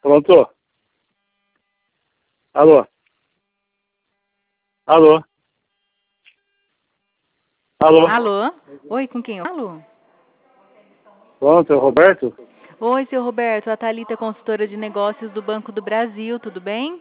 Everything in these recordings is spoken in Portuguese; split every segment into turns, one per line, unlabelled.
Pronto? Alô? Alô? Alô?
Alô? Oi, com quem eu falo?
Pronto, é o Roberto?
Oi, seu Roberto. A Thalita, consultora de negócios do Banco do Brasil. Tudo bem?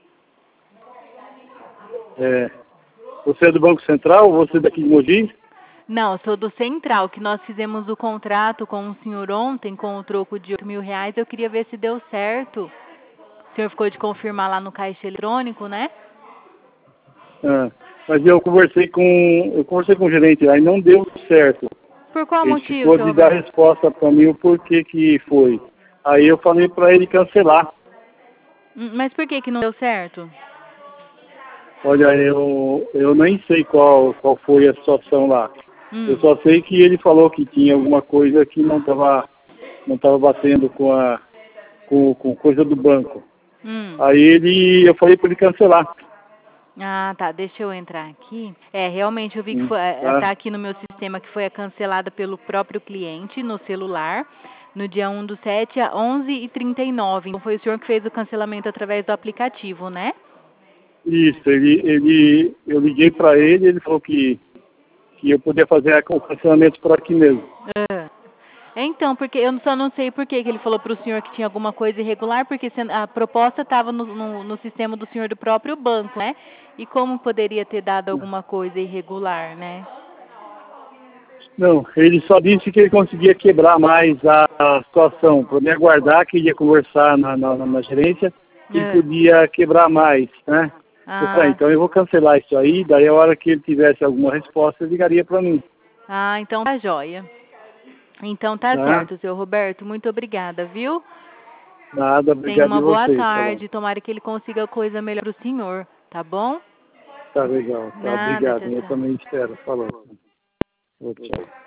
É, você é do Banco Central ou você é daqui de Mogi?
Não, sou do Central, que nós fizemos o contrato com o senhor ontem com o troco de R$ 8.000. Eu queria ver se deu certo. O senhor ficou de confirmar lá no caixa eletrônico, né?
Ah, mas eu conversei com o gerente lá e não deu certo.
Por qual
Ele
motivo,
ficou
seu
de dar
Roberto?
resposta para mim o porquê que foi. Aí eu falei para ele cancelar.
Mas por que não deu certo?
Olha, eu nem sei qual foi a situação lá. Eu
Hum,
só sei que ele falou que tinha alguma coisa que não tava batendo com coisa do banco.
hum.
Aí eu falei para ele cancelar.
Ah, tá. Deixa eu entrar aqui. Realmente eu vi que
Tá?
tá aqui no meu sistema que foi cancelada pelo próprio cliente no celular, no dia 1/7 a 11h39. Então foi o senhor que fez o cancelamento através do aplicativo, né?
Isso, eu liguei para ele, ele falou que eu podia fazer o cancelamento por aqui mesmo.
Ah. Então, porque eu só não sei por que ele falou para o senhor que tinha alguma coisa irregular, porque a proposta estava no sistema do senhor do próprio banco, né? E como poderia ter dado alguma coisa irregular, né?
Não, ele só disse que ele conseguia quebrar mais a situação, para me aguardar, que ele ia conversar na gerência, que ele
Ah,
podia quebrar mais, né? Eu falei,
ah,
então eu vou cancelar isso aí, daí a hora que ele tivesse alguma resposta, ele ligaria para mim,
então tá joia. Então tá
tá?
certo, seu Roberto. Muito obrigada, viu?
Nada,
Tenha
obrigado
uma
de
boa
vocês, tá bom?
tarde. Tomara que ele consiga coisa melhor pro senhor, tá bom?
Tá legal, tá,
Nada,
obrigado,
tchau,
eu
tchau.
também espero, falou. Tchau.